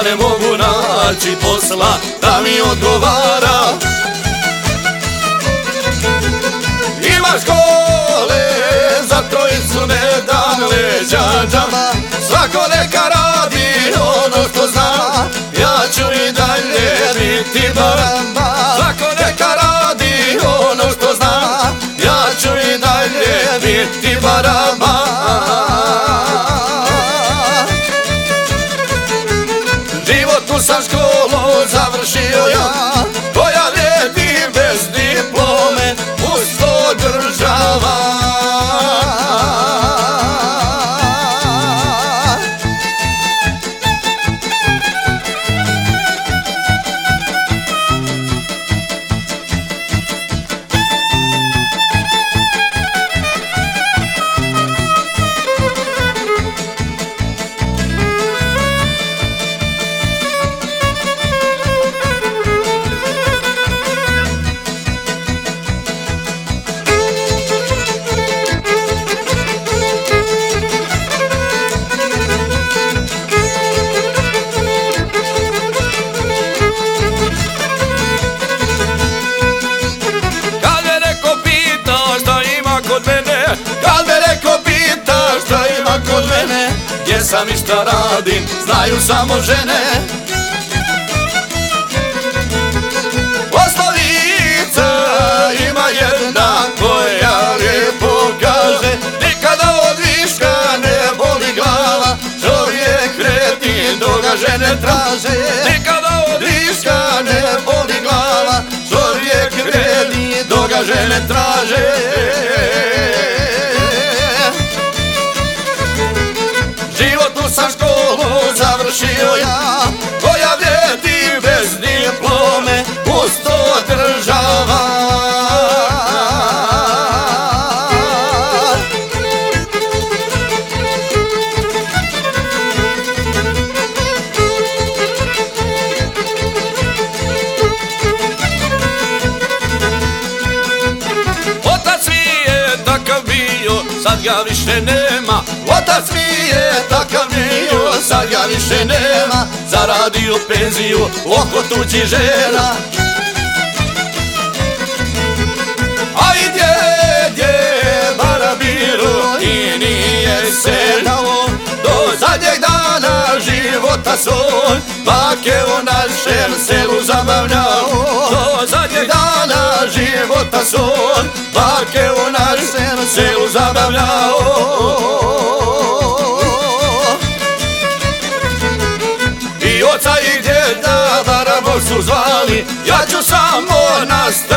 ne mogu naći posla da mi odgovara. Ima škole, za trojicu ne dam leđa džaba. Svako neka radi ono što zna, ja ću i dalje biti baraba. Svako neka radi ono što zna, ja ću i dalje biti baraba. Životnu sam školu završio ja, koja vredi bez diplome uz to država. Gdje sam i šta radim, znaju samo žene. Osnovica ima jedna koja lijepo kaže, nikada od viška ne boli glava, čovjek vredi dok ga žene traže. Nikada od viška ne boli glava, čovjek vredi dok ga žene traže. Životnu sam školu završio ja, koja vredi bez diplome uz to država. Otac mi je takav bio, sad ga više nema. Otac mi je takav bio, sad ga više nema. Zaradio penziju oko tuđih žena. A i djed je barabiru i nije se dao do zadnjeg dana života svoj. Bake u našem selu zabavljao do zadnjeg dana života svoj. Bake u našem selu zabavljao. I oca i djeda Barabog su zvali, ja ću samo nastaviti